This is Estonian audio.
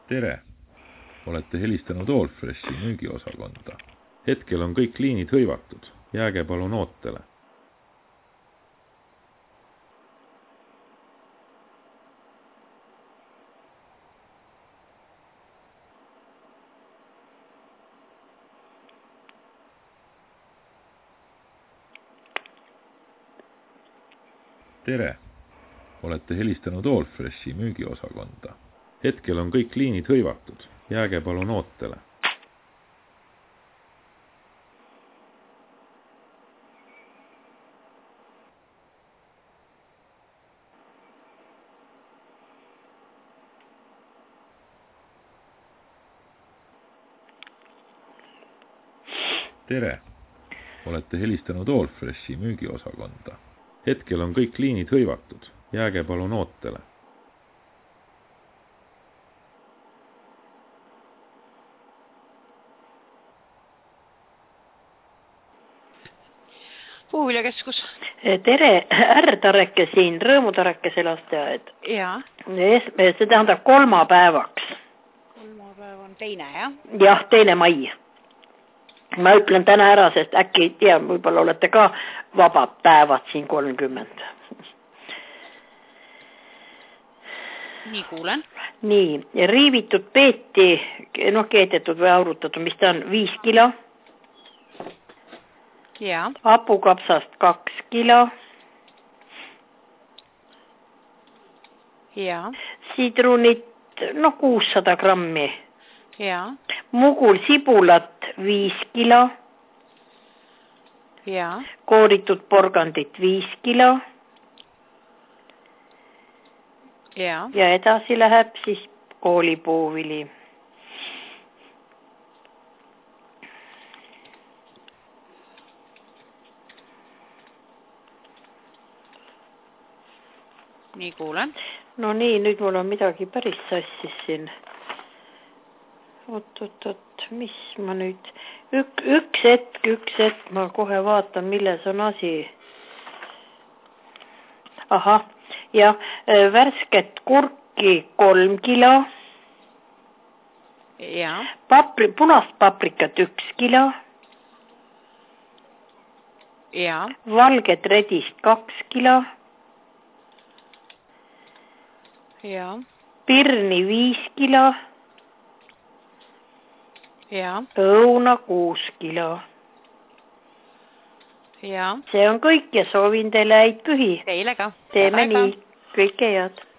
Tere! Olete helistanud Allfreshi müügiosakonda. Hetkel on kõik liinid hõivatud. Jääge palun ootele. Tere! Olete helistanud Allfreshi müügiosakonda. Hetkel on kõik liinid hõivatud. Jääge palun ootele. Tere! Olete helistanud Allfreshi müügiosakonda. Hetkel on kõik liinid hõivatud. Jääge palun ootele. Puuviljakeskus. Tere, R-Tareke siin, Rõõmutarekese lasteaed. Jaa. See tähendab kolmapäevaks. Kolmapäev on teine, jah? Jah, 2. mai. Ma ütlen täna ära, sest äkki ei tea, võib-olla olete ka vabad päevad siin 30. Nii kuulen. Nii, riivitud peeti, keetetud või aurutatud, mis ta on, 5 kilo. Jaa. Hapukapsast 2 kilo. Jaa. Sidrunit, 600 grammi. Jaa. Mugul sibulat 5 kilo. Jaa. Kooritud porgandit 5 kilo. Jaa. Ja edasi läheb siis koolipuuvili. Nii kuulen. No nii, nüüd mul on midagi päris sassis siin. Oot, mis ma nüüd... Üks hetk, ma kohe vaatan, milles on asi. Ahah, ja värsket kurki 3 kilo. Jaa. Punast paprikat 1 kilo. Jaa. Valget redist 2 kilo. Jaa. Pirni 5 kilo. Jaa. Õuna 6 kilo. Jaa. See on kõik ja soovin teile häid pühi. Teile ka. Teeme nii. Kõike head.